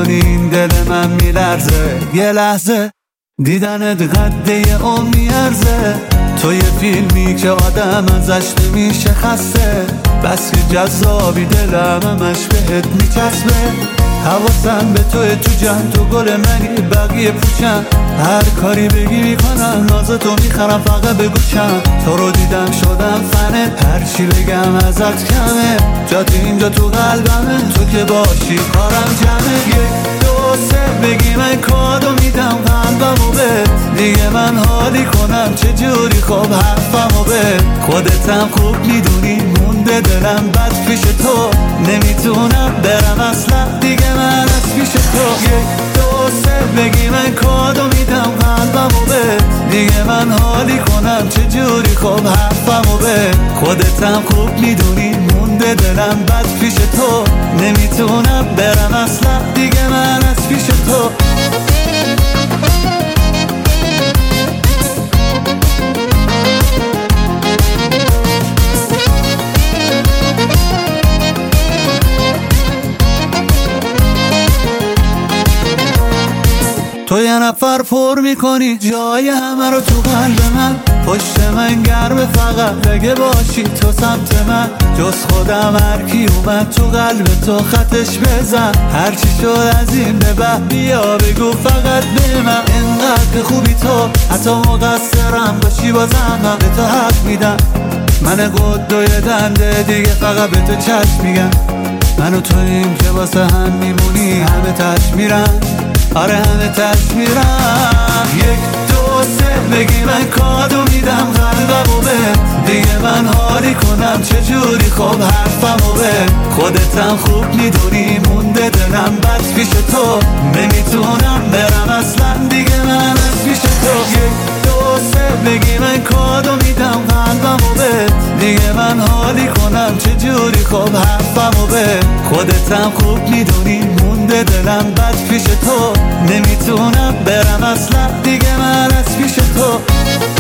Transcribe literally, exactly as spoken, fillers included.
میکنی این دل من میلرزه. یه لحظه دیدنت قد یه عمر میارزه. تو یه فیلمی که آدم ازش نمیشه خسته، بس که جذابی دلم همش بهت میچسبه. حواسم به توی تو جمع، تو گل منی بقیه پوچن. هر کاری بگی میکنم، نازتو میخرم فقط بگوشم. تو رو دیدم شدم فنت، هر چی بگم ازت کمه. جات اینجا تو قلبمه، تو که باشی کارم جمعه. یک دو سه بگی من کادو میدم قلبمو بهت. دیگه من حالی کنم چجوری خوب حرفمو بهت. خودتم خوب میدونی مونده دلم بد پیش تو. نمیتونم برم اصلا دیگه من از پیش تو. یک دو سه بگی من کادو میدم قلبمو بهت. دیگه من حالی کنم چجوری خوب حرفمو بهت. خودتم خوب میدونی مونده دلم بد پیش تو. نمیتونم برم اصلا دیگه من از پیش تو. تو یه نفر پر میکنی جای همه رو تو قلب من. پشت من گرمه فقط اگه باشی تو سمت من. جز خودم هر کی اومد تو قلب تو خطش بزن. هرچی شد از این به بعد بیا بگو فقط به من. انقدر خوبی تو حتی مقصرم باشی بازم من به تو حق میدم. من قدوی دنده دیگه فقط به تو چشم میگم. من و تویم که واسه هم میمونی همه تش میرن. آره همه تش میرم. یک دو سه بگی من کادو میدم قلبمو بهت. دیگه من حالی کنم چجوری خوب حرفمو بهت. خودتم خوب میدونی مونده دلم بد پیش تو. نمیتونم برم اصلا دیگه من از پیش تو. یک دو سه بگی من کادو میدم قلبمو بهت. دیگه من حالی کنم چجوری خوب حرفمو بهت. خودتم خوب میدونی مونده دلم بد پیش تو. نمیتونم برم اصلا دیگه من از پیش تو.